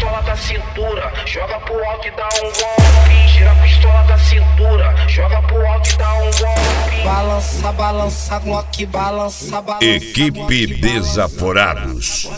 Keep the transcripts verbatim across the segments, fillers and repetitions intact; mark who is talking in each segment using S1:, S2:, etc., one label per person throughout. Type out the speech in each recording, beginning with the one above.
S1: pistola da cintura, joga pro alto e dá um golpe. Tira a pistola da cintura, joga pro alto e dá um golpe.
S2: Balança, balança, Glock, balança, balança.
S3: Equipe Desaforados.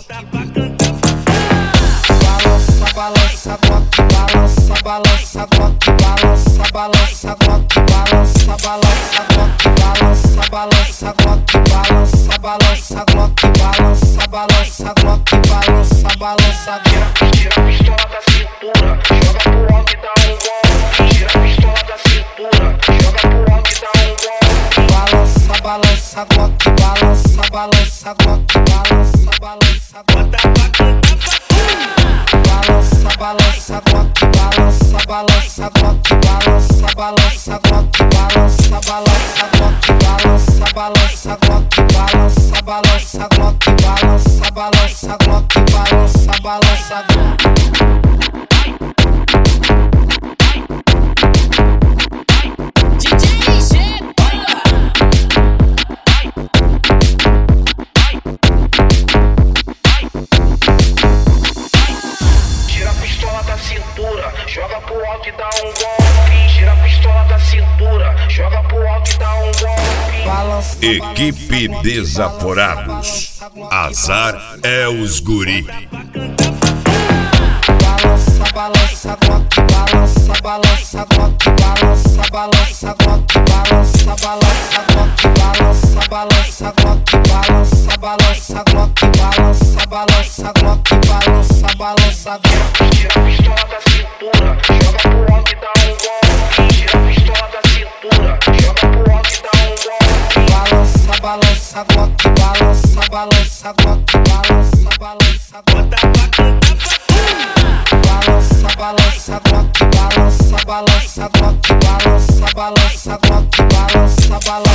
S2: Balança, balança, Glock, balança, balança, Glock, balança, balança, Glock, balança, balança, Glock, balança, balança, Glock, balança, balança, Glock, balança, balança, Glock, balança, balança.
S1: Tira a pistola da cintura, joga pro alto e dá um golpe. Tira a pistola da cintura, joga pro alto e dá um golpe.
S2: Balança, balança, Glock, balança, balança, Glock, balança, balança, Glock. Balança, balança, Glock, balança, balança, Glock, balança, balança, Glock, balança, balança, Glock, balança, balança, Glock, balança, balança, Glock, balança, balança, Glock, balança, balança,
S4: D J G.
S1: Tira a pistola da cintura, joga pro alto e dá um golpe. Tira a pistola da cintura, joga pro alto e dá um golpe.
S2: balança.
S3: Equipe Desaforados. Azar é os guri.
S2: Balança, balança, Glock, balança, balança, Glock, balança, balança, Glock, balança, balança, Glock, balança, balança, Glock, balança, balança, Glock, balança, balança, Glock, balança, balança.
S1: Tira a pistola da cintura, joga pro alto e dá um golpe. Tira a pistola da cintura, joga pro alto e dá um golpe.
S2: Balança, balança, Glock, balança, balança, Glock, balança, balança, Glock. Balança, balança, Glock, balança, balança, Glock, balança, balança, Glock, balança, balança.